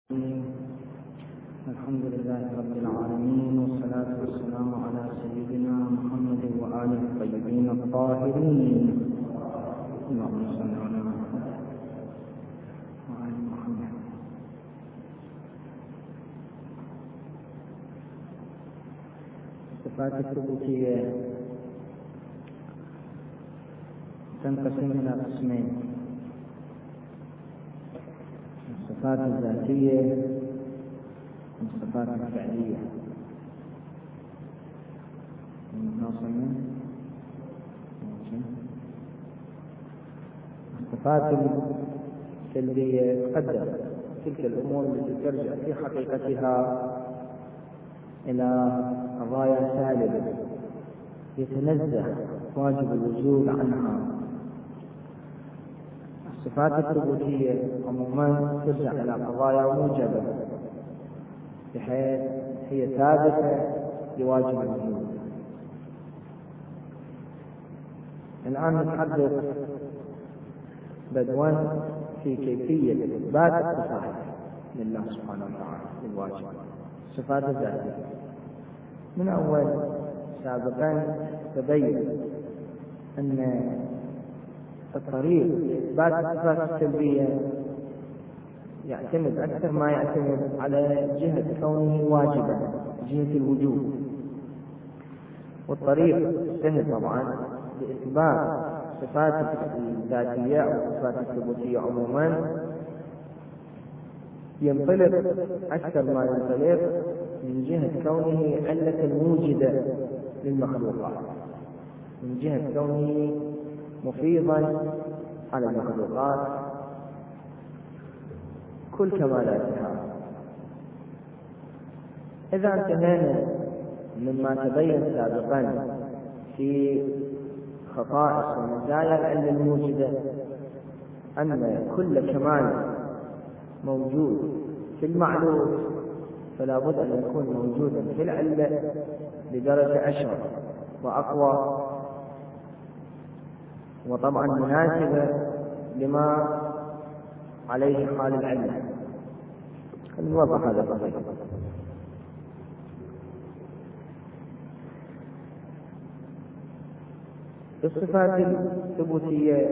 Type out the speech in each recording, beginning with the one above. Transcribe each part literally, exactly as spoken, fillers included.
الحمد لله رب العالمين، والصلاة والسلام على سيدنا محمد وآله الطيبين الطاهرين. اللهم صل على محمد وآل محمد. الصفات الثبوتية تنقسم إلى قسمين: الصفات الذاتية والصفات الفعلية. الصفات السلبية تقدر تلك الأمور التي ترجع في حقيقتها إلى قضايا سالبة يتنزه واجب الوجود عنها. الصفات الثبوتية عموما ترجع إلى قضايا موجبة بحيث هي ثابتة لواجب الوجود. الآن نتحدث بدوا في كيفية إثبات الصفات لله سبحانه وتعالى للواجب. الصفات الذاتية من أول سابقا تبين أن الطريق لإثبات الصفات السلبية يعتمد أكثر ما يعتمد على جهة كونه واجبا، جهة الوجود. والطريق سهل طبعا لإثبات صفات الذاتية أو صفات الثبوتية عموما ينطلق أكثر ما ينطلق من جهة كونه علة موجدة للمخلوقات، من جهة كونه مفيضا على المخلوقات كل كمالاتها. إذا انتهينا مما تبين سابقا في خصائص ومزايا العلة الموجدة أن كل كمال موجود في المعلوم فلا بد أن يكون موجودا في العلة بدرجة أشرف وأقوى وطبعا مناسبة لما عليه حال العلة. نوضح هذا القضية. الصفات الثبوتية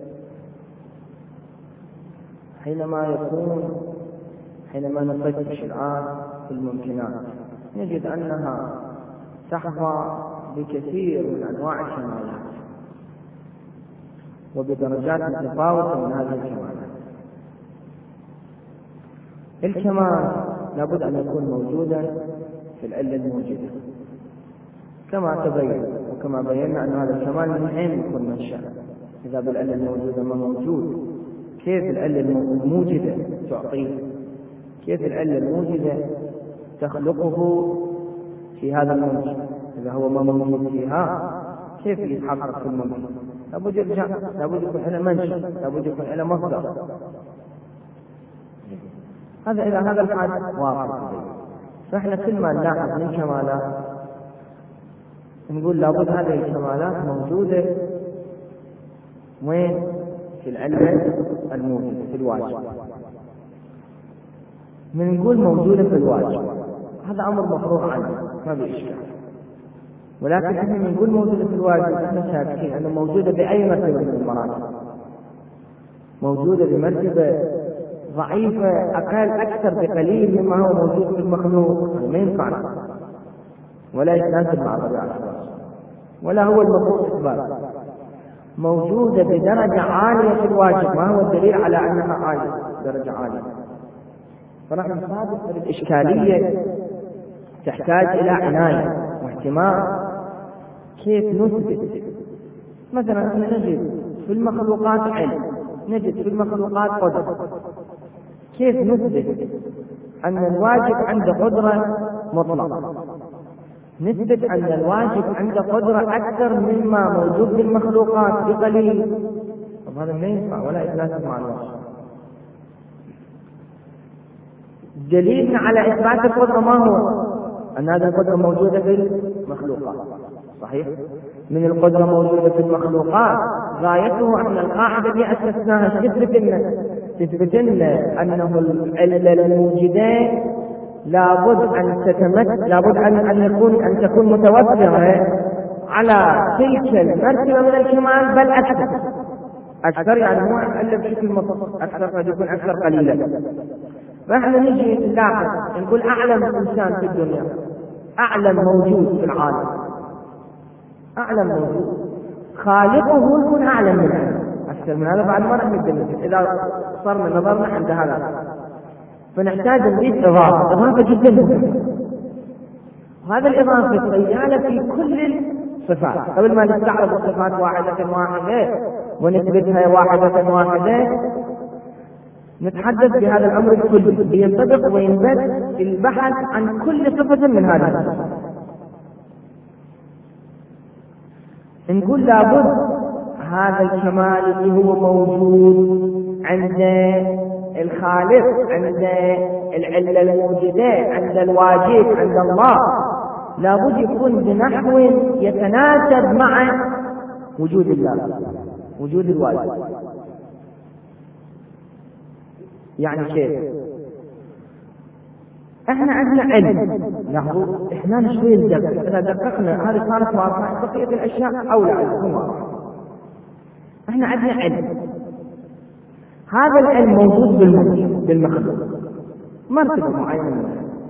حينما يكون حينما نفتش الآن في الممكنات نجد أنها تحظى بكثير من أنواع الكمالات وبدرجات متفاوتة من هذه الكمالات. الكمال لابد أن يكون موجودا في العلة الموجودة كما تبين، وكما بينا أن هذا الكمال من أين يكون منشأ. إذا بالعلة الموجودة ما موجود، كيف العلة الموجودة تعطيه؟ كيف العلة الموجودة تخلقه في هذا الممكن؟ إذا هو ما موجود فيها كيف يتحقق في الممكن؟ لابد يرجع، لابد يكون إلى منشأ، لابد يكون إلى مصدر. هذا إلى هذا الحد واضح. فإحنا كل ما نلاحظ من كمالات نقول لابد هذه الكمالات موجودة وين؟ في العلة الموجودة في الواجب. من نقول موجودة في الواجب هذا أمر مفروغ عنه ما بإشكال، ولكن احنا نقول موجودة في الواجب احنا شاكين أنه موجودة بأي مرتبة من المراتب، موجودة بمرتبة ضعيفة أقل أكثر بقليل مما هو موجود في المخلوق. ما ينفع ولا يتناسب مع طبيعة ولا هو المفروض إثبات. موجودة بدرجة عالية في الواجب، ما هو الدليل على أنها عالية درجة عالية؟ فنحن نصادف الإشكالية تحتاج إلى عناية واهتمام. كيف نثبت؟ مثلا احنا نجد في المخلوقات علم، نجد في المخلوقات قدرة. كيف نثبت أن الواجب عنده قدرة مطلقة؟ نثبت أن الواجب عنده قدرة أكثر مما موجود في المخلوقات بقليل. طب هذا ما ينفع ولا يتناسب مع الواجب. دليلنا على إثبات القدرة ما هو؟ أن هذه القدرة موجودة في المخلوقات، صحيح؟ من القدرة موجودة في المخلوقات غايته أن القاعدة اللي أسسناها تثبت أن تثبت لنا أنه العلة الموجدة لابد أن تتمثل، لابد أن أن يكون أن تكون متوفرة على تلك المرتبة من الكمال، بل أكثر. أكثر يعني مو إلا بشكل مطلق، أكثر قد يكون أكثر قليلا. فإحنا نجي نلاحظ نقول أعلم إنسان في الدنيا، أعلم موجود في العالم، أعلم موجود خالقه يكون أعلم من هذا، أكثر من هذا بعد ما راح نقدر إذا صرنا نظرنا عند هذا. فنحتاج نضيف إضافة، إضافة جدا مهمة. وهذا الإضافة سيالة في كل الصفات. قبل ما نستعرض الصفات واحدة واحدة ونثبتها واحدة واحدة، نتحدث بهذا الأمر الكلي بينطبق وينبت البحث عن كل صفة من هذه الصفات. نقول لابد هذا الكمال اللي هو موجود عند الخالق، عند العلة الموجودة، عند الواجب، عند الله، لابد يكون بنحو يتناسب مع وجود الله، وجود الواجب. يعني كيف؟ احنا عندنا علم، لاحظوا احنا شوي ندقق، اذا دققنا هذه صارت واضحه، بقيه الاشياء اولى ان تكون واضحه. احنا عندنا علم، هذا العلم موجود بالمخلوق مرتبه معينه،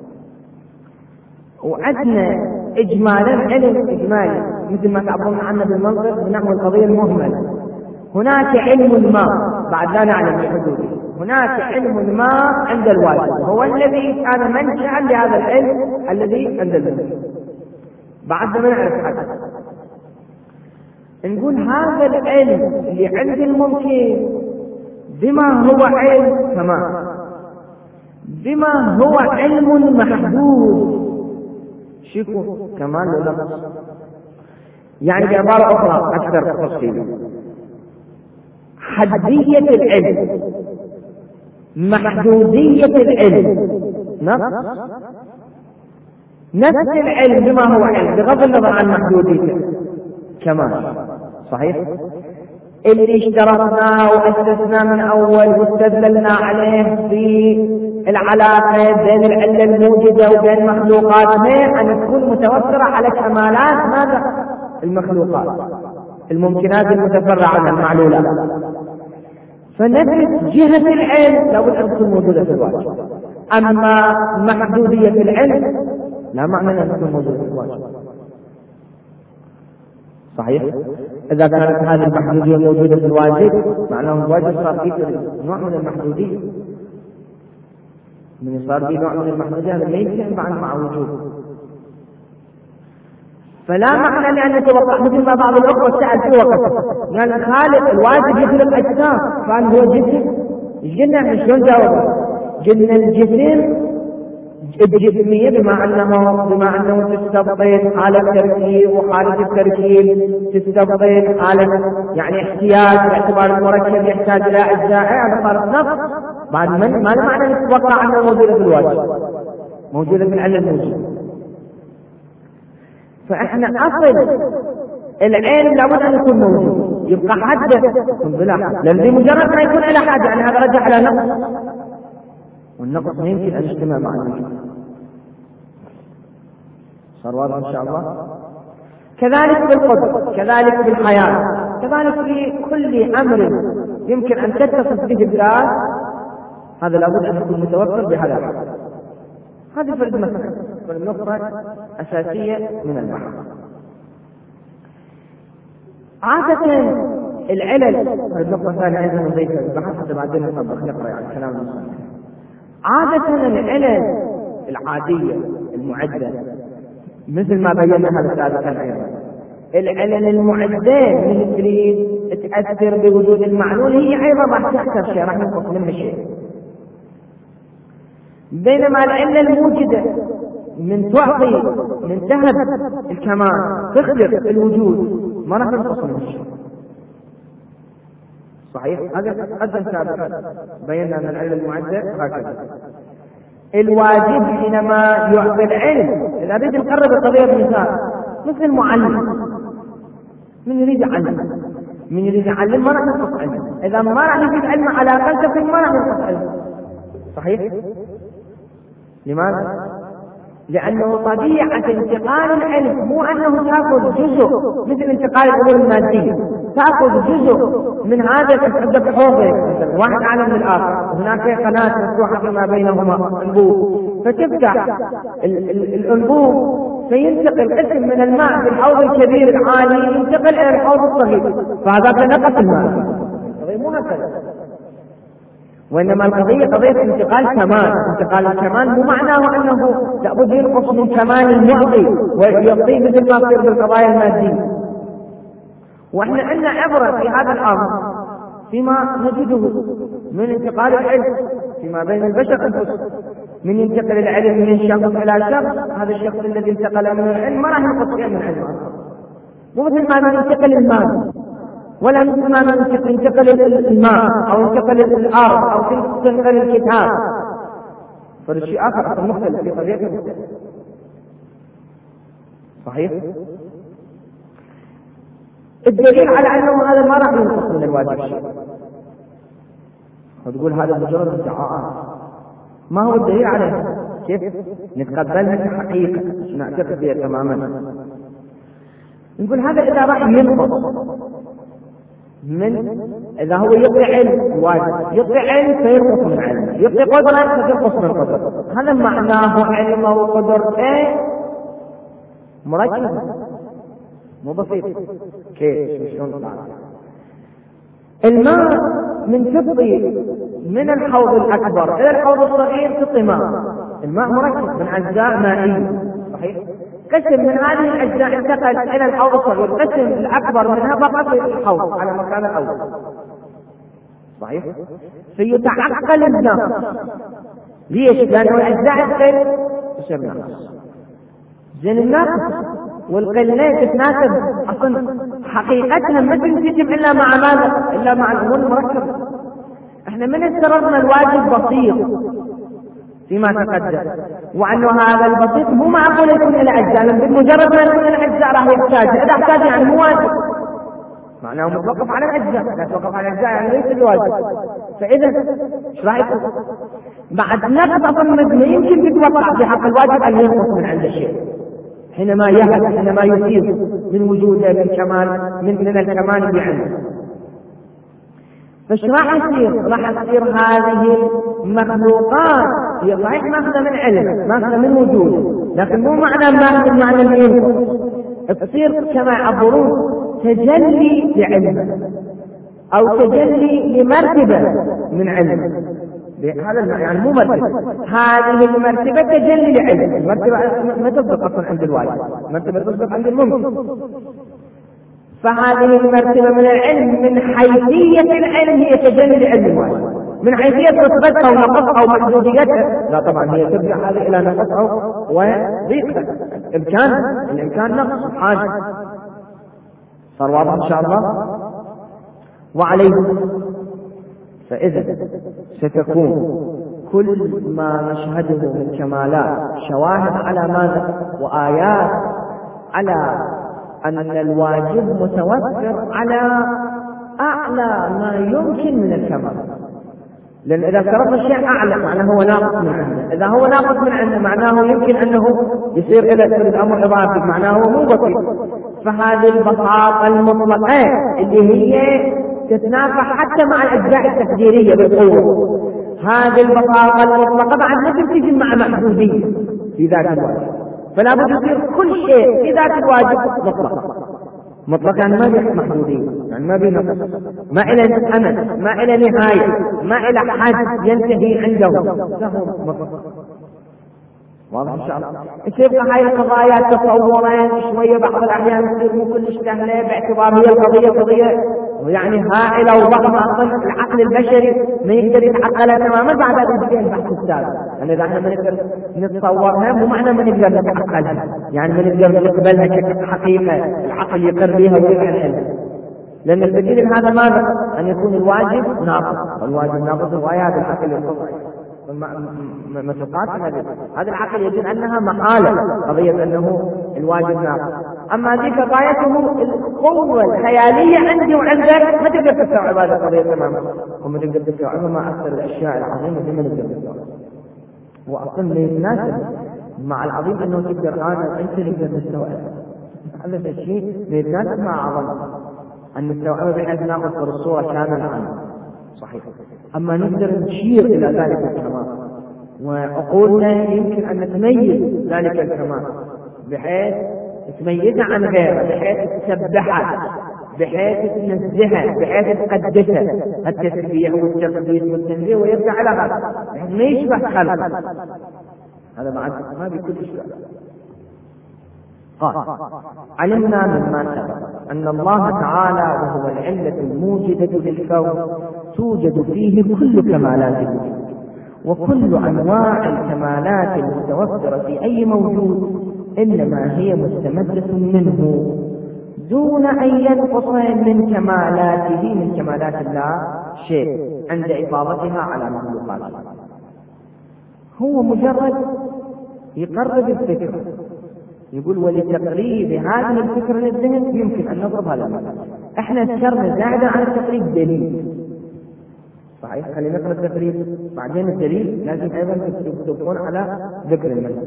وعندنا اجمالا علم اجمالي مثل ما تعبرون عنه بالمنطق بنحو القضيه المهمله. هناك علم ما بعد لا نعلم بحدوده، هناك علم ما عند الواجب هو الذي كان منشأ لهذا العلم الذي عند الممكن. بعد ما نعرف هذا نقول هذا العلم اللي عند الممكن بما هو علم تمام، بما هو علم محدود شكو كمان ولا نقص. يعني بعبارة أخرى أكثر تفصيلا، حدية العلم، محدودية العلم، نفس نفس العلم بما هو علم بغض النظر عن محدوديته كمان صحيح. اللي اشترطنا وأسسنا من أول واستدللنا عليه في العلاقة بين العلة الموجودة وبين مخلوقاتنا أن تكون متوفرة على كمالات ماذا؟ المخلوقات، الممكنات المتفرعة عن المعلولات. فنفس جهة العلم لابد أن تكون موجودة في الواجب، أما محدودية العلم لا معنى أن تكون موجودة في الواجب صحيح. إذا كانت هذه المحدودية موجودة في الواجب معناه الواجب صار فيه نوع من المحدودية، من صار فيه نوع من المحدودية هذا ما يمكن بعد مع وجود. فلا معنى لأن نتوقع مثل ما بعض الأخوة سأل في وقت قال الخالق الواجب يخلق أجسام، قال هو جسم. إيش قلنا احنا شلون جاوبنا؟ قلنا الجسم الجسمية بما أنه بما أنه تستبطن حالة تركيب، وحالة التركيب تستبطن حالة يعني احتياج باعتبار المركب يحتاج إلى أجزاء، هذا صار نفس. بعد من ما له معنى نتوقع أنه موجودة في الواجب، موجودة في العلم الموجود. فإحنا أصل العلم لابد أن يكون موجود، يبقى حده بلا حد، لأن بمجرد ما يكون على حد يعني هذا رجع على نقص، والنقص ما يمكن أن يجتمع مع الوجود. صار واضح إن شاء الله؟ كذلك بالقدر، كذلك بالحياة، كذلك في كل أمر يمكن أن تتصف به الذات، هذا لابد أن يكون متوفر بهذا الحد. هذه فرد مسألة، فرد نقطة أساسية من البحث. عادة العلل فرد نقطة ثانية أيضا نضيفها البحث حتى بعدين نطبق نقرأ يعني كلام المصنف. عادة العلل العادية المعدة مثل ما بينا هذا سابقا أيضا، العلل المعدة من تريد تأثر بوجود المعلول هي أيضا راح تخسر شيء، راح ينقص منها شيء. بينما العلة الموجودة من تعطي من تهب الكمال تخلق الوجود ما راح ينقص منها شيء صحيح. هذا قدم سابقا بينا أن العلة المعدة هكذا. الواجب حينما يعطي العلم، إذا أريد نقرب القضية بمثال مثل المعلم، من يريد يعلم من يريد يعلم ما راح ينقص علمه، إذا ما راح يجيب علمه على أقل تقدير ما راح ينقص علمه. صحيح؟ لماذا؟ لأنه طبيعة انتقال العلم مو أنه تأخذ جزء مثل انتقال الأمور المادية، تأخذ جزء من هذا عندك حوض واحد أعلى من الآخر، وهناك قناة مفتوحة فيما بينهما أنبوب، فتفتح الأنبوب فينتقل قسم من الماء في الحوض الكبير العالي ينتقل إلى الحوض الصغير، فهذا تنقص الماء. مو هكذا، وإنما القضية قضية انتقال كمال. انتقال الكمال مو معناه أنه لابد ينقص من كمال المعطي ويعطيه مثل ما يصير بالقضايا المادية. وإحنا عندنا عبرة في هذا الأمر فيما نجده من انتقال العلم فيما بين البشر أنفسهم، من ينتقل العلم من شخص إلى شخص، هذا الشخص الذي انتقل من العلم ما راح ينقص شيء من العلم، مو مثل ما ينتقل المال، ولا مثل ما ينتقل الماء أو ينتقل الأرض أو ينتقل الكتاب، فالشيء آخر أصلا مختلف في طبيعته. صحيح؟ الدليل على أنه هذا ما راح ينقص من الواجب شيء، وتقول هذا مجرد ادعاءات، ما هو الدليل عليه؟ كيف نتقبلها كحقيقة نعتقد بها تماما؟ نقول هذا إذا راح ينقص من إذا هو يعطي علم واجب، يعطي علم فينقص من علم، يعطي قدرة فينقص من قدرة، هذا معناه علم وقدرته مركب مو بسيط. كيف شلون تعرف؟ الماء من تبطي من الحوض الأكبر إلى الحوض الصغير تبطي ماء، الماء مركب من أجزاء مائية. صحيح؟ قسم من هذه الأجزاء انتقل إلى الحوض الصغير، قسم الأكبر منها بقى في الحوض على مكان الأول. صحيح؟ فيتعقل النقص. ليش؟ لأنه الأجزاء تقل تصير نقص. زين النقص والقلة تتناسب أصلا حقيقتها ما تنسجم إلا مع ماذا؟ إلا مع الأمور المركبة. احنا من افترضنا الواجب بسيط فيما تقدم، وأنه هذا البسيط مو معقول يكون إلى أجزاء، لأن بمجرد ما يكون إلى أجزاء راح يحتاج، إذا احتاج يعني مو واجب، معناه متوقف على الأجزاء، لا توقف على الأجزاء يعني ليس الواجب. فإذا ايش راح يكون؟ بعد نقص أصلا ما يمكن تتوقع في حق الواجب أن ينقص من عند شيء، حينما يهلك حينما يصير من وجوده من كمال من من الكمال اللي عنده. فايش راح يصير؟ راح تصير هذه المخلوقات هي صحيح ماخذه من علم، ماخذه من وجود، لكن مو معنى ماخذ المعنى اللي ينقص، تصير كما يعبرون تجلي لعلم او تجلي لمرتبه من علم. هذا يعني مو مرتبه، هذه المرتبه تجلي لعلم. المرتبه ما تصدق اصلا عند الواجب، المرتبه تصدق عند الممكن. فهذه المرتبة من العلم من حيثية العلم هي تجلي لعلم الواجب، من حيثية رتبتها ونقصها ومحدوديتها لا طبعا هي ترجع هذه إلى نقصها وضيقها، الإمكان الإمكان نقص حاجة. صار واضح إن شاء الله؟ وعليه فإذا ستكون كل ما نشهده من كمالات شواهد على ماذا؟ وآيات على أن الواجب متوفر على أعلى ما يمكن من الكمال. لأن إذا افترضنا الشيء أعلى معناه هو ناقص من عنده، إذا هو ناقص من عنده معناه يمكن أنه يصير إلى الأمر إضافي، معناه هو مو بسيط. فهذه البساطة المطلقة اللي هي تتنافى حتى مع الأجزاء التقديرية بالقوة، هذه البساطة المطلقة بعد ما تنتج مع محدودية في ذات الواجب، فلا بد يصير كل شيء في ذات الواجب مطلق. مطلق يعني ما بيه محدودية، يعني ما بيه نقص، ما إلى أمد، ما إلى نهاية، ما إلى حد ينتهي عنده، له مطلق. واضح إن شاء الله؟ تبقى هاي القضايا تصورين شوية بعض الأحيان تصير مو كلش سهلة باعتبار هي القضية قضية يعني هائلة وضخمة، أصلا العقل البشري ما يقدر يتعقلها تماما بعد ذلك البحث السابق. يعني إذا احنا ما نقدر نتصورها مو معنى ما نقدر نتعقلها، يعني ما نقدر نقبلها كحقيقة العقل يقر بها ويقع العلم. لأن البديل هذا ماذا؟ أن يكون الواجب ناقص، والواجب ناقص الغايات العقل القطعي مسوقات هذا هذا العقل يجد أنها محالة قضية أنه الواجب ناقص. أما ذيك غايته القوة الخيالية عندي وعندك، ما تقدر تستوعب هذه القضية تماما، وما تقدر تستوعبها مع أكثر الأشياء العظيمة اللي ما نقدر نستوعبها. وأصلا يتناسب مع العظيم أنه تقدر أنا أنت نقدر نستوعبها، هذا الشيء يتناسب مع عظمته أن نستوعبها بحيث نأخذ الصورة كاملة عنه. صحيح. أما نقدر نشير إلى ذلك الكمال، وعقولنا يمكن أن تميز ذلك الكمال بحيث تميزها عن غيره، بحيث تسبحها، بحيث تنزهها، بحيث تقدسها، التسبيح والتقديس والتنزيه، ويرجع على هذا بحيث ما يشبه خلق. هذا بعد ما بكل إشكال. قال: علمنا مما سبق أن الله تعالى وهو العلة الموجدة للكون توجد فيه كل كمالات الوجود، وكل أنواع الكمالات المتوفرة في أي موجود إنما هي مستمدة منه دون أن ينقص من كمالاته من كمالات الله شيء عند إفاضتها على مخلوقاته. هو مجرد يقرب الفكرة، يقول ولتقريب هذه الفكرة للذهن يمكن أن نضرب هذا المثال. احنا ذكرنا زائدا على التقريب دليل، صحيح؟ خلينا نقرأ التقريب بعدين الدليل لازم أيضا تكون على ذكر المثال.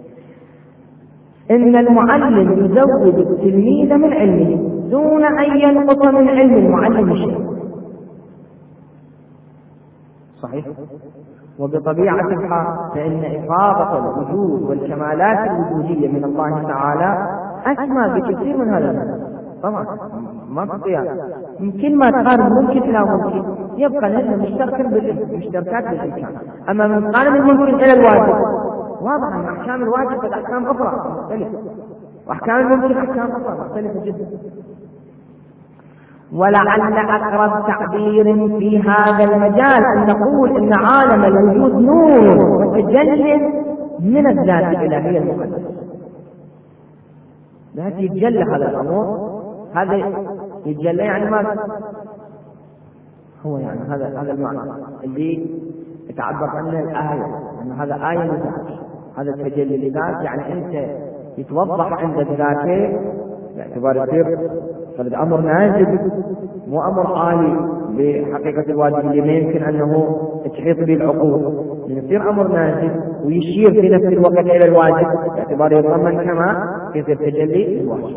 إن المعلم يزود التلميذ من علمه دون أن ينقص من علم المعلم شيء. صحيح؟ وبطبيعة الحال فإن إفاضة الوجود والكمالات الوجودية من الله تعالى أسمى بكثير من هذا المثال. طبعا ما في قياس، يمكن ما تقارن ممكن لا ممكن، يبقى لأنه مشتركا بالمشتركات بالإمكان. أما من قارن الممكن إلى الواجب، واضح أن أحكام الواجب قد أحكام أخرى مختلفة، وأحكام الممكن أحكام أخرى مختلفة جدا. ولعل أقرب تعبير في هذا المجال أن نقول إن عالم الوجود نور وتجلي من الذات الإلهية المقدسة. ذات يتجلى هذا الأمر، هذا يتجلى يعني ما هو يعني هذا هذا المعنى اللي يتعبر عنه الآية، أن هذا آية لذات، هذا التجلي لذات يعني أنت يتوضح عندك ذاته باعتبار يصير فهذا أمر نازل مو أمر عالي بحقيقة الواجب اللي ما يمكن أنه تحيط به العقول، يصير أمر نازل ويشير في نفس الوقت إلى الواجب باعتبار يضمن كما يصير تجلي الواجب.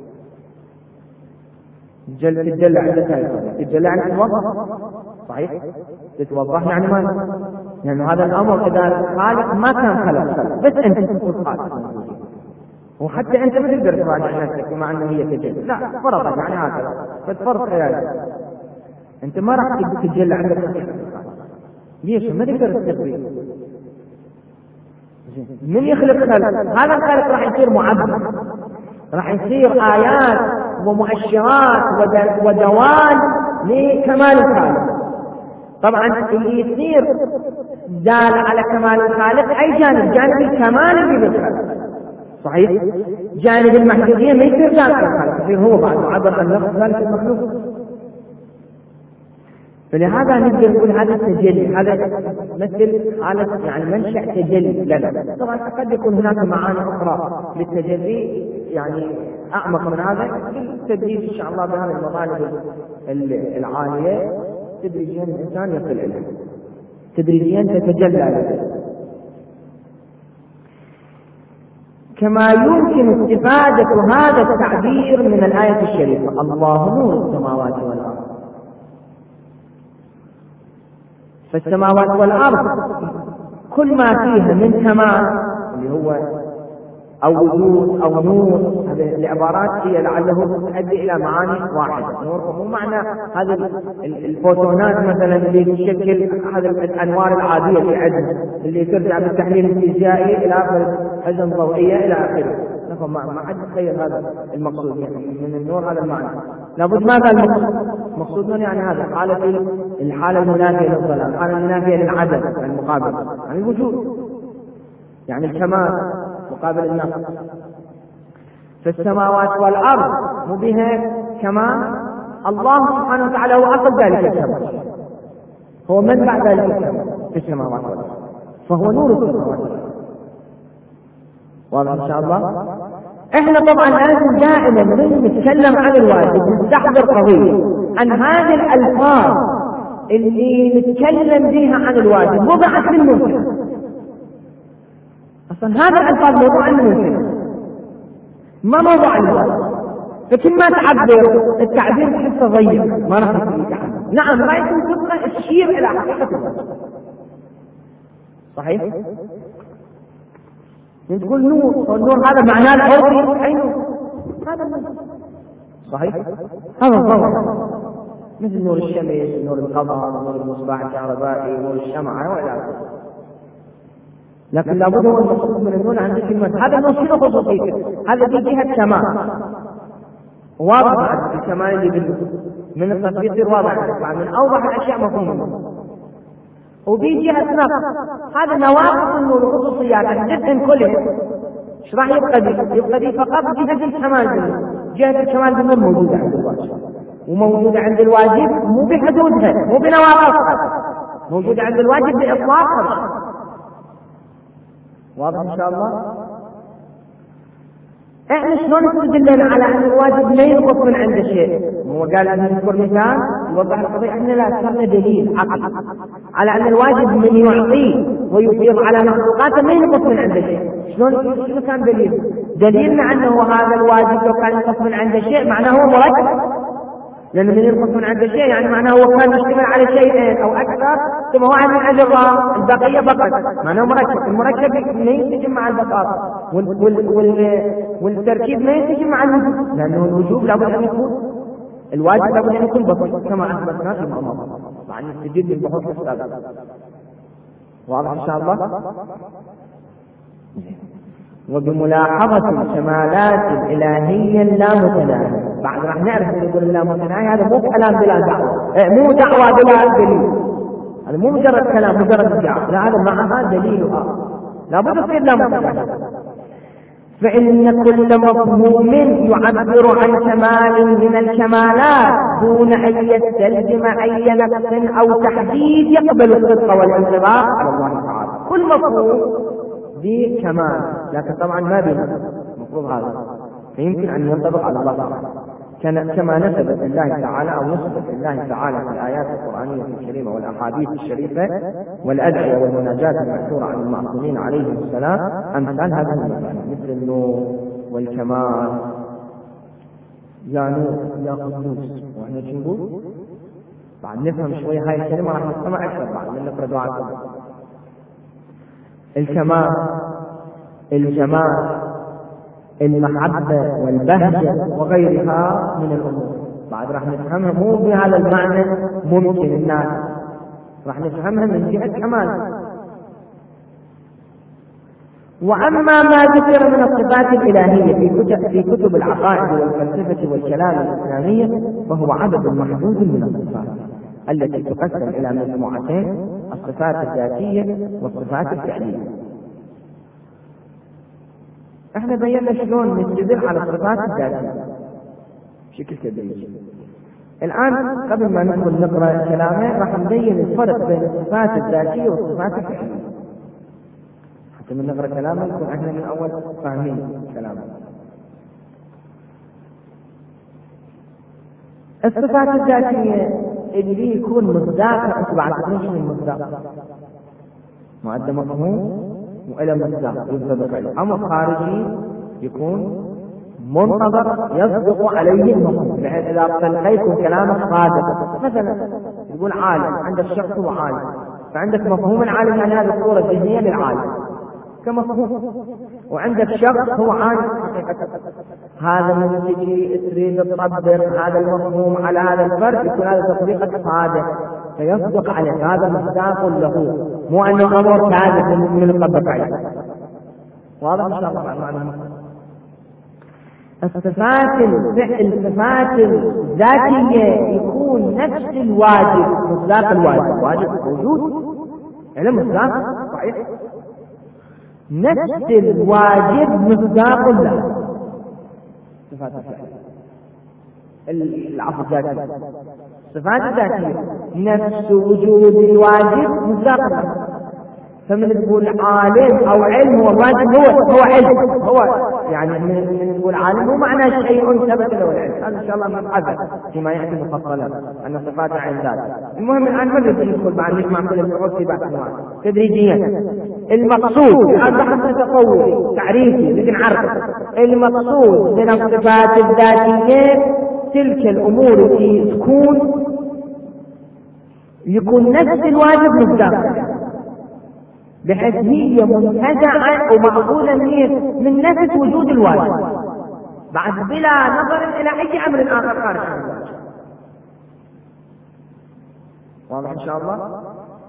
تجلي تجلى عند ثالث، تجلى عند الوضح، صحيح؟ تتوضح يعني ما يعني هذا الأمر إذا الخالق ما كان خلق خلق بس أنت تكون خالق، وحتى أنت ما تقدر تراجع نفسك بما أنه هي تجلى، لا فرضا يعني هكذا فتفرض خيالك، أنت ما راح تتجلى عندك حقيقة. ليش؟ ما تقدر تستقبل. من يخلق خلق؟ هذا الخلق راح يصير معبد، راح يصير آيات ومؤشرات ودوال لكمال الخالق. طبعا اللي يصير دال على كمال الخالق أي جانب؟ جانب الكمال اللي بالخلق، صحيح؟ جانب المحدودية ما يصير دال على الخالق، يصير هو بعد معبر عن نفس ذلك المخلوق. فلهذا نقدر نقول هذا التجلي، هذا مثل حالة يعني منشأ تجلي لنا. طبعا قد يكون هناك معاني أخرى للتجلي يعني أعمق من هذا، بالتدريج إن شاء الله بهذه المطالب العالية تدريجيا الإنسان يصل إليه، تدريجيا تتجلى له. كما يمكن استفادة هذا التعبير من الآية الشريفة: الله نور السماوات والأرض. فالسماوات والأرض كل ما فيها من كمال اللي هو أو وجود أو نور، هذه العبارات هي لعله تؤدي إلى معاني واحدة. نور مو معنى هذه الفوتونات مثلا اللي تشكل هذه الأنوار العادية في عندنا اللي ترجع بالتحليل الفيزيائي إلى حزم ضوئية إلى آخره. ما حد تخيل هذا المقصود يعني من النور هذا المعنى. لابد ماذا المقصود؟ مقصود يعني هذا حالة الحالة المنافية للظلام، الحالة المنافية للعدم المقابل يعني الوجود، يعني الكمال مقابل النقص. فالسماوات والأرض مو بها كمال، الله سبحانه وتعالى هو أصل ذلك الكمال، هو منبع ذلك الكمال في السماوات والأرض، فهو نور السماوات والأرض. واضح إن شاء الله؟ احنا طبعا لازم دائما من نتكلم عن الواجب نستحضر قضية عن هذه الألفاظ اللي نتكلم بها عن الواجب وضعت للممكن. اصلا هذا الألفاظ موضوع الممكن ما موضوع الواجب، فكل ما تعبر التعبير تحسه ضيق ما راح يتعبر. نعم ما يكون تبقى تشير إلى حقيقة الواجب صحيح؟ تقول نور، والنور هذا معناه العرفي أي نور؟ هذا النور صحيح؟ هذا الضوء مثل نور الشمس، نور القمر، نور المصباح الكهربائي، نور الشمعة وإلى آخره. لكن لابد هو المقصود من النور عند كلمة هذا النور شنو خصوصيته؟ هذا في جهة كمال واضح الكمال اللي بالنسبة من التطبيق واضح من أوضح الأشياء مفهومة. وبيجي أسناف هذا نواقص النور وخصوصيات جدا كلها. ايش راح يبقى دي؟ يبقى دي فقط جهة الكمال بالنور. جهة الكمال بالنور موجودة عند الواجب، وموجودة عند الواجب مو بحدودها مو بنواقصها، موجودة عند الواجب بإطلاقها. واضح إن شاء الله؟ احنا شلون نستدلنا على ان الواجب لا ينقص من عنده شيء؟ هو قال ان نذكر مثال يوضح القضيه. احنا لا اذكرنا دليل عقلي على ان الواجب من يعطيه ويفيض على مخلوقاته ما ينقص من عنده شيء. شلون شنو كان دليل؟ دليلنا انه هذا الواجب لو كان ينقص من عنده شيء معناه هو مركب، لأنه من ينقص من عنده شيء يعني معناه هو كان مشتمل على شيئين أو أكثر ثم واحد من عند الله البقية بقت، معناه مركب. المركب ما ينسجم مع البساطة وال وال وال والتركيب ما ينسجم مع الوجوب، لأنه الوجوب لابد أن يكون الواجب لابد أن يكون بسيط كما أثبتنا في المأمور مع نستجد البحوث السابقة. واضح إن شاء الله؟ وبملاحظة الكمالات الإلهية لا متناهية. بعد راح نعرف ان يقول لا متناهي هذا مو كلام بلا دعوة، مو دعوة بلا دليل، هذا مو مجرد كلام مجرد دعوة، لا هذا معها دليلها لابد تصير لا متناهي. فإن كل مفهوم يعبر عن كمال من الكمالات دون أن يستلزم أي نقص أو تحديد يقبل الصدق والانطباق على الله تعالى. كل مفهوم ذي كمال لكن طبعا ما بينقص المفروض هذا، فيمكن أن ينطبق على الله تعالى كما نسبت الله تعالى أو نسبت الله تعالى في الآيات القرآنية الكريمة والأحاديث الشريفة والأدعية والمناجات المأثورة عن المعصومين عليهم السلام أمثال هذه المثال مثل النور والكمال. يا نور يا قدوس، وإحنا شو نقول؟ بعد نفهم شوي هاي الكلمة راح نسمع أكثر بعد من نقرأ دعاء. الكمال، الجمال، المحبة والبهجة وغيرها من الأمور بعد راح نفهمها مو بهذا المعنى ممكن الناس، راح نفهمها من جهة كمال. وأما ما ذكر من الصفات الإلهية في كتب, في كتب العقائد والفلسفة والكلام الإسلامية فهو عدد محدود من الصفات التي تقسم إلى مجموعتين: الصفات الذاتية والصفات الفعلية. احنا بينا شلون نستدل على الصفات الذاتية بشكل تدريجي. الآن قبل ما ندخل نقرأ كلامه راح نبين الفرق بين الصفات الذاتية والصفات الفعلية حتى من نقرأ كلامه نكون احنا من أول فاهمين كلامه. الصفات الذاتية اللي يكون مصداق أتبع تكونش من مصداق مؤدى مفهوم وإلى مصداق ينطبق عليه. أمر خارجي يكون منطبق يصدق عليه المفهوم، بحيث إذا تلقيتم كلامك صادق. مثلا يقول عالم، عندك شخص هو عالم، فعندك مفهوم العالم يعني هذه الصورة الذهنية للعالم كمفهوم، وعندك شخص هو عالم حقيقة. هذا من تجي تريد تطبق هذا المفهوم على هذا الفرد يكون هذا تطبيقك صادق فيصدق عليه، هذا مصداق له، مو أنه أمر كاذب من يطبق عليه. واضح إن شاء الله معنا. الصفات الصفات الذاتية يكون نفس الواجب مصداق الواجب، واجب موجود علم مصداق صحيح، نفس الواجب مصداق له. صفات العفو الذاتي، صفات الذاتية نفس وجود الواجب مصداق له. فمن تقول عالم أو علم هو واجب، هو هو علم، هو يعني من نقول عالم مو معنى شيء ثبت له العلم، هذا ان شاء الله نبحث فيما ياتي مفصلا ان صفات عين ذات. المهم الان ما نريد ندخل بعد نجمع كل البحوث في بحث واحد تدريجيا. المقصود هذا بحث تطوري تعريفي لكن نعرف المقصود من الصفات الذاتيه تلك الامور التي تكون يكون نفس الواجب مصداقا بحيث هي منتزعة ومأخوذة من نفس وجود الواجب بعد بلا نظر إلى أي أمر آخر خارج عن الواجب. واضح إن شاء الله؟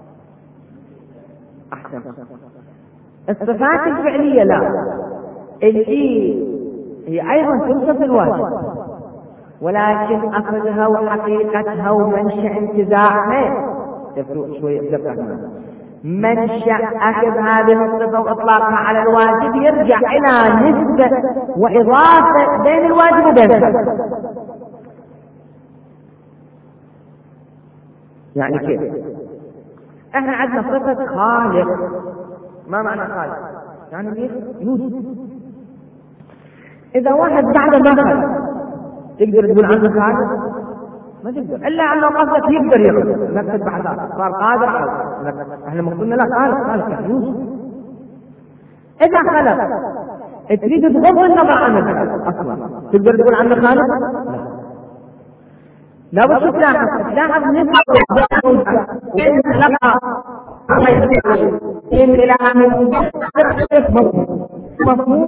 أحسن. الصفات الفعلية لا، اللي هي أيضا توصف الواجب ولكن أخذها وحقيقتها ومنشأ انتزاعها شوية دقة. منشأ أخذ هذه الصفة وإطلاقها على الواجب يرجع إلى نسبة وإضافة بين الواجب وبين الصفة. يعني كيف؟ احنا عندنا صفة خالق. ما معنى خالق؟ يعني يوجد. إذا واحد بعد ما خلق تقدر تقول عنه خالق؟ ما تقدر إلا أنه قصدك يقدر يخلق نفس بعدها صار قادر على احنا ما قلنا لا خالق خالق يعني يوجد. إذا خلق تريد تغض النظر عن الخلق أصلا تقدر تقول عنه خالق؟ لا بد تلاحظ تلاحظ نسبة وين خلقها إن إلى أن مفهوم مفهوم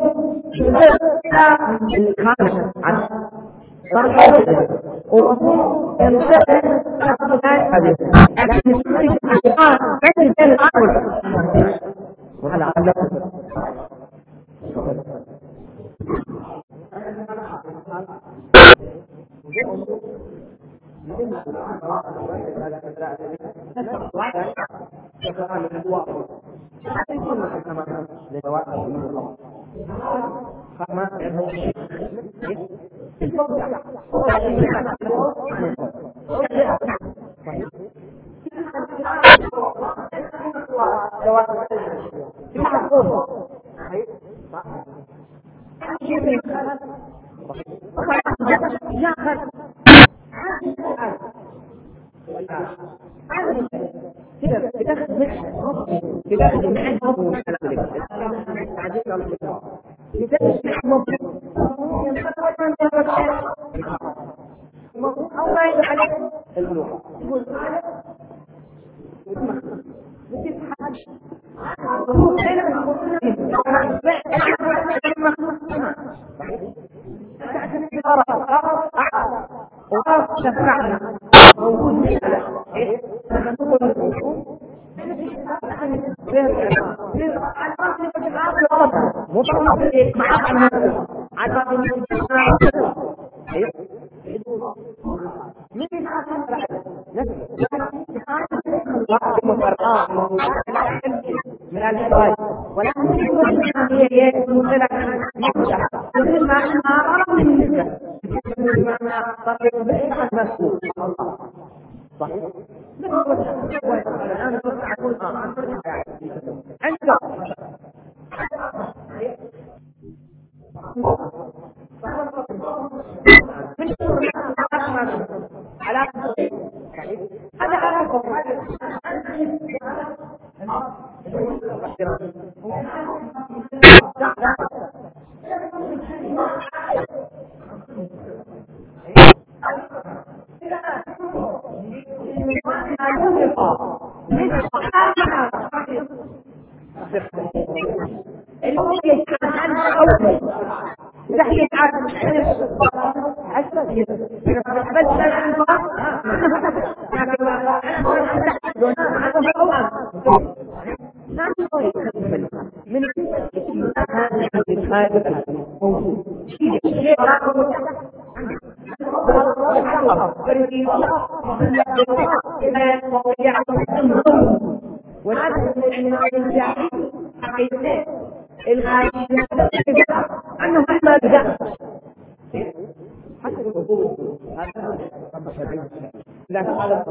الخالق عن صرفه ومفهوم ينتقل هذه لكن يصير الآن بين بين الأمر وعلى أنه من الجواب ولكن هي مطلقة مثل ما أمر من النسبة بمعنى طريق بعيد عن مسؤول صحيح؟ الآن أقول عندك على هذا علاقة من هذا موجود وهذا من حقيقة الغالية أنه ما بدأ حتى الوجود هذا لا هذا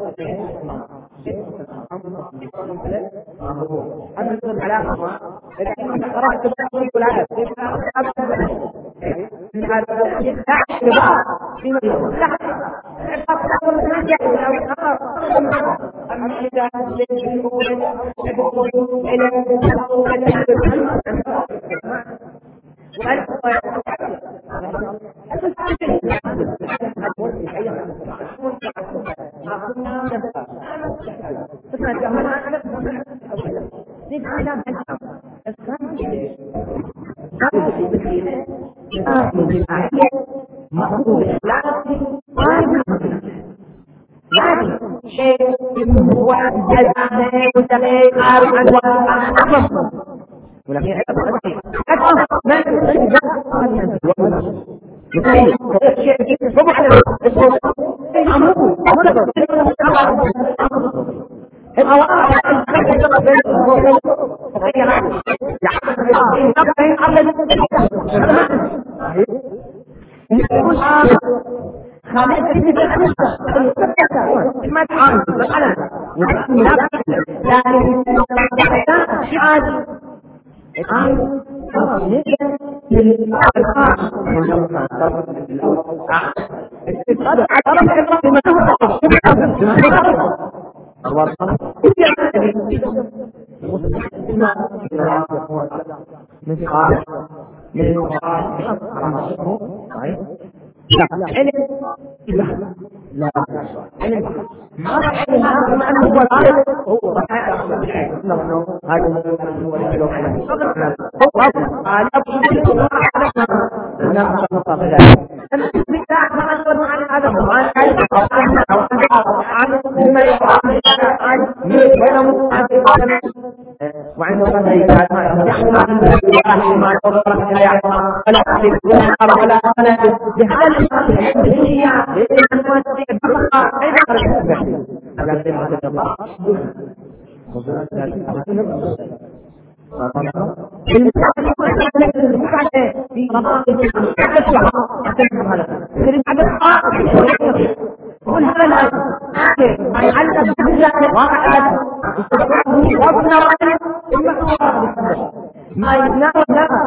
أما العلاقة إذا قرأت التحقيق والعدد شيء هو الجزاء متغير عن الأمر ولكن حتى ما ما تعاني لا ما هو العالم هو ما ينام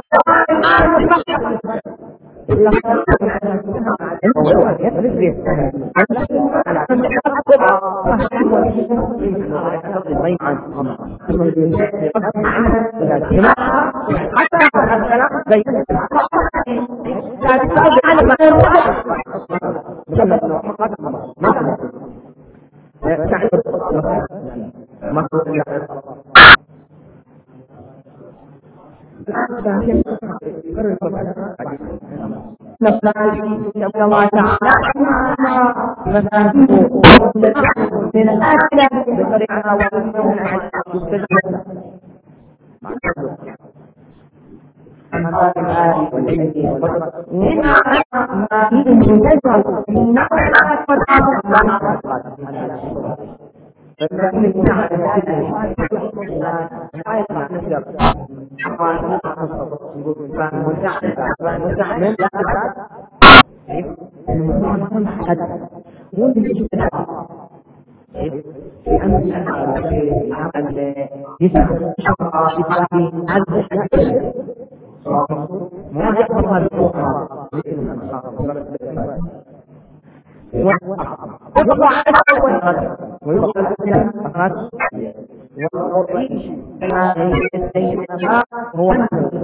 الله تعالى من الأكل بطريقة هو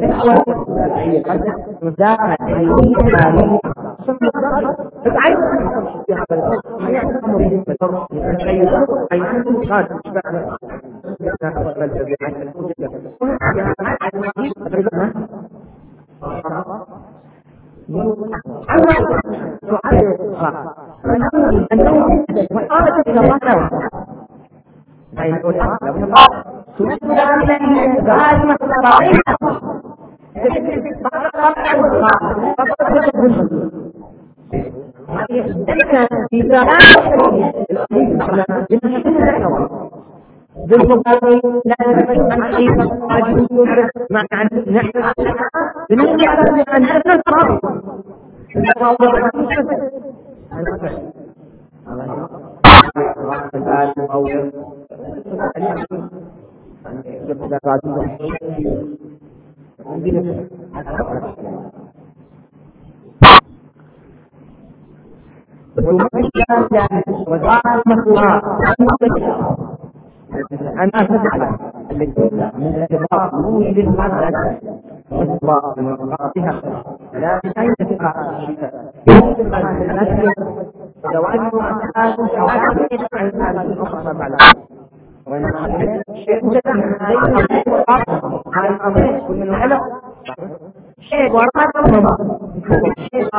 بالمقابل لا نعرف عن شيء ما نعرف نحن بالنسبة عن هذا الصراط والمشكلة وزارة المخلوقات أنا أفعل اللي من الارتباط وجود المادة والارتباط بها لا بأي ارتباط الشفاء لو أنه أساس أو أساس عن هذه الأخرى بعد وأن شيء مجتمع هاي الأمرين من العلم شيء وراء شيء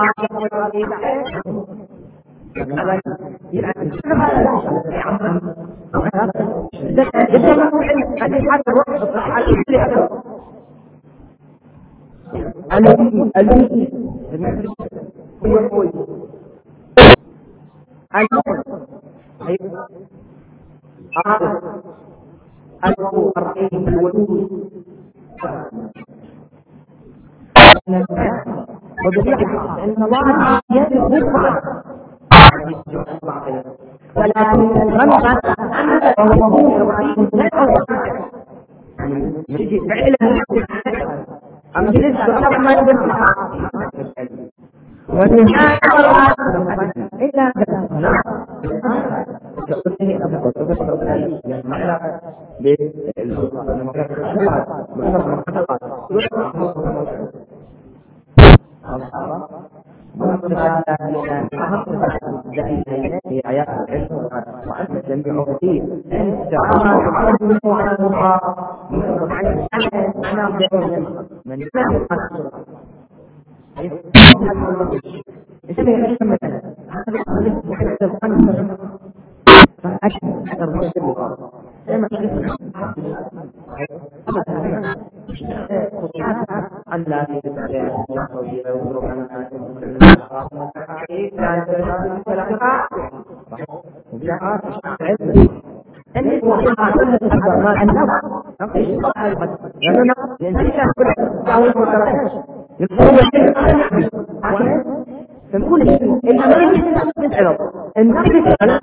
وبالحق ان الله يجب يفعل ولكن الغلبة أنت وهو رحيم نجي فعلا أم جلس بطبع ما يبنى والنهاية إلا في حياة العلم وأنت تجمع فيه أنت أنا من فنقول إن أمريكا تسأله النبي تسأله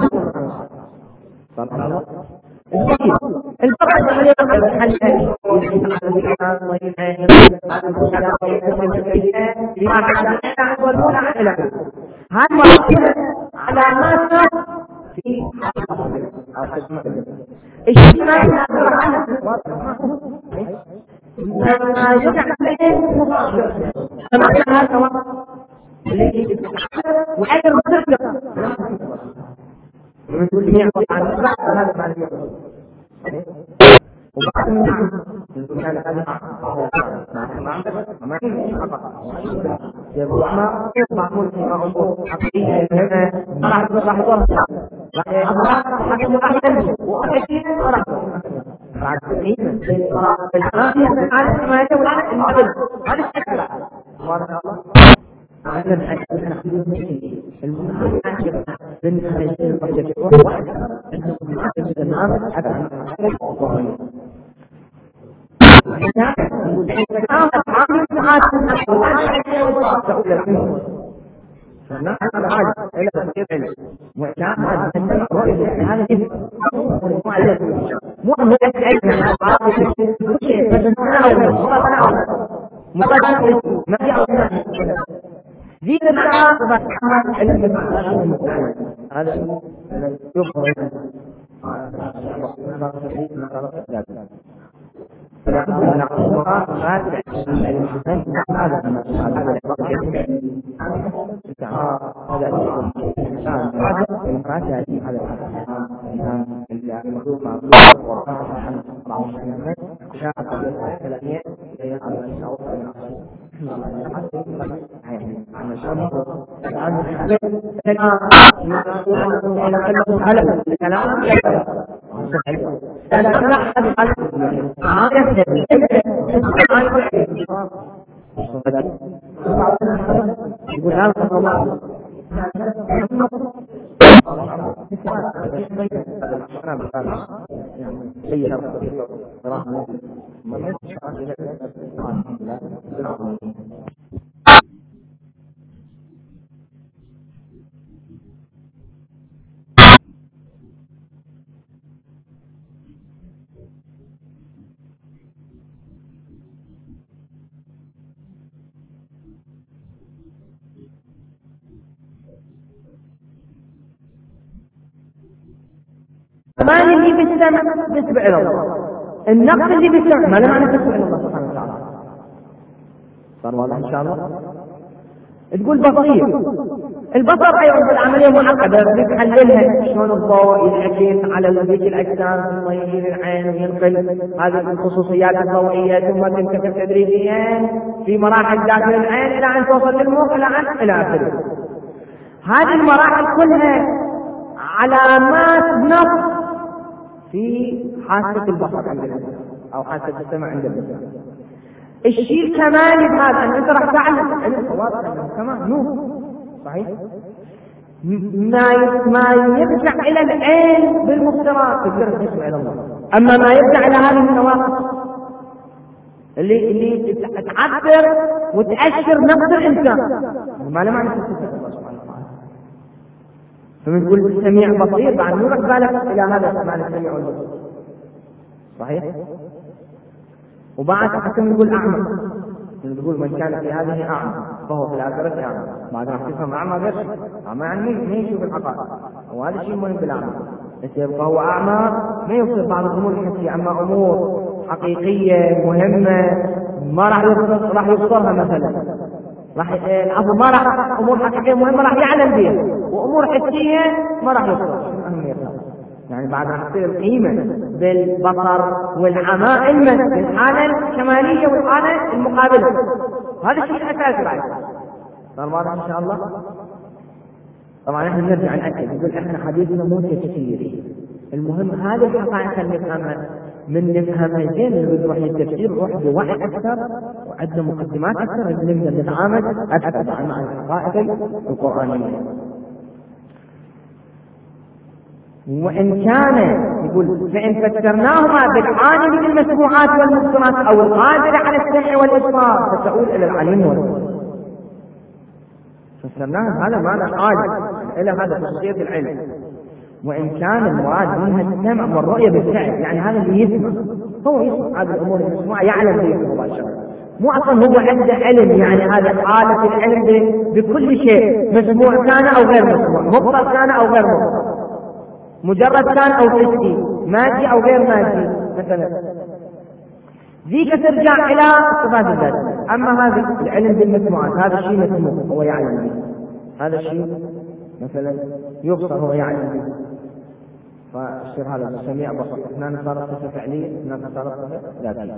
الفقر الذي يقبل الحل هذا على ما في اجتماع وحاجة مختلفة من كل مئة عن هذا المعلومات وبعد من كان هذا ما ما يبغى ما معمول في معمول حقيقي راح راح يروح راح حاجة مختلفة وأكيد راح بعد سنين الحرامية عارف ما يسوي النبل هذا الشكل سبحان الله هذا الحديث نحن المهم بالنسبة للقضية واحد أنه من التمام أبعد فنحن الحاج إلى الفعل وكان أن رؤية هذا مو مو ما في زين الدعاء وبحث علم هذا يفضل يقول هذا الله الكمال اللي بالسمع نسبة إلى الله، النقص اللي بالسمع ما له معنى نسبة إلى الله سبحانه وتعالى. صار واضح إن شاء الله؟ تقول بصير، البصر أيضا بالعملية معقدة بتحللها شلون الضوء ينعكس على ذيك الأجسام ثم يجي للعين وينقل هذه الخصوصيات الضوئية ثم تنتقل تدريجيا في مراحل داخل العين إلى أن توصل للمخ إلى أن إلى آخره. هذه المراحل كلها علامات نقص في حاسة البصر عند الإنسان أو حاسة السمع عند الإنسان. الشيء الكمالي بهذا أن أنت راح تعلم واضح أنه كمان نور صحيح، ما ما يرجع إلى العين بالمفترض تقدر تسمع إلى الله، أما ما يرجع إلى هذه النواقص اللي اللي تعبر وتأشر نقص الإنسان ما له معنى تسمع الله سبحانه وتعالى. فمن تقول السميع بصير بعد مو بالك إلى هذا معنى السميع والبصير صحيح. وبعد حتى نقول أعمى، نقول من كان في هذه أعمى فهو في الآخرة أعمى، بعد ما تفهم أعمى غير أعمى يعني ما يشوف الحقائق، وهذا شيء مهم بالأعمى. يصير فهو أعمى ما يصير بعض الأمور الحسية، أما أمور حقيقية مهمة ما راح يصير راح يبصرها مثلا، راح العفو ما راح أمور حقيقية مهمة راح يعلم بها، وأمور حسية ما راح يصير أهميتها. يعني بعد ما تصير القيمة بالبصر والعمى علما بالحالة الكمالية والحالة المقابلة، هذا الشيء الأساسي بعد. صار واضح إن شاء الله؟ طبعا احنا نرجع نأكد نقول احنا حديثنا مو تفسيري، المهم هذه الحقائق اللي نفهمها من نفهمها زين اللي بنروح للتفسير نروح بوعي أكثر وعندنا مقدمات أكثر نقدر نتعامل أكثر مع الحقائق القرآنية. وإن كان يقول فإن فسرناهما بالعالم بالمسموعات والمبصرات أو القادر على السمع والإبصار فتؤول إلى العليم والبصر. فسرناه هذا معنى عالم إلى هذا خصوصية العلم. وإن كان المراد منها السمع والرؤية بالفعل، يعني هذا اللي يسمع هو يسمع هذه الأمور المسموعة يعلم بها مباشرة، مو أصلا هو عنده علم، يعني هذا حالة العلم بكل شيء مسموع كان أو غير مسموع، مبصر كان أو غير مبصر، مجرد كان أو حسي، مادي أو غير مادي مثلا. ذيك ترجع إلى الصفات الذاتية. أما هذا العلم بالمسموعات هذا الشيء مسموع هو يعلم به، هذا الشيء مثلا يبصر هو يعلم به، فالشيء هذا سميع بصر. اثنان صارت صفة فعلية، اثنان صارت صفة ذاتية.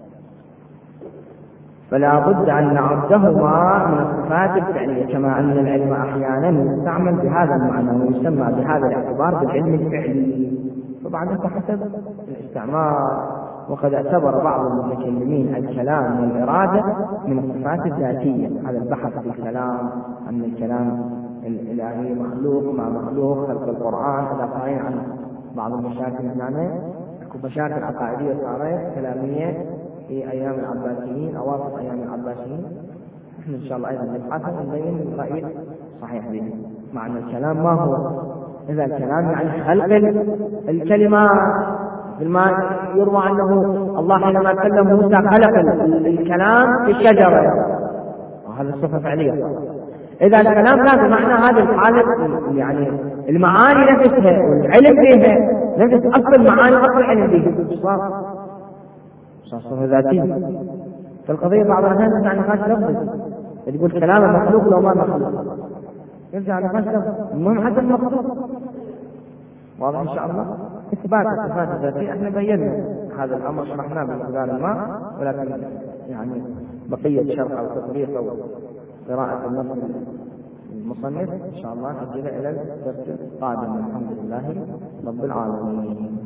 فلا بد أن نعدهما من الصفات الفعلية، كما أن العلم أحيانا يستعمل بهذا المعنى ويسمى بهذا الاعتبار بالعلم الفعلي، طبعا حسب الاستعمار. وقد اعتبر بعض المتكلمين الكلام والإرادة من الصفات الذاتية. هذا البحث في الكلام أن الكلام الإلهي مخلوق مع مخلوق، خلق القرآن هذا صحيح عن بعض المشاكل هنا، مشاكل عقائدية صارت كلامية في أيام العباسيين أواخر أيام العباسيين. نحن إن شاء الله أيضا نبحث ونبين الرأي صحيح به. معنى الكلام ما هو؟ إذا الكلام يعني خلق الكلمات، بما يروى عنه الله حينما كلم موسى خلق الكلام في الشجرة، وهذا الصفة فعلية. إذا الكلام لا بمعنى هذه الحالة يعني المعاني نفسها والعلم فيها نفس أصل المعاني أصل العلم فيها صار صفة ذاتية. فالقضية بعض الأحيان ترجع نقاش لفظي، تقول كلام مخلوق لو ما مخلوق يرجع نقاش لفظي، المهم حتى المخلوق واضح إن شاء الله. إثبات الصفات الذاتية احنا بينا هذا الأمر شرحناه بمقدار ما، ولكن يعني بقية شرح أو تطبيق أو قراءة النص المصنف إن شاء الله نجيب إلى الدرس القادم. الحمد لله رب العالمين.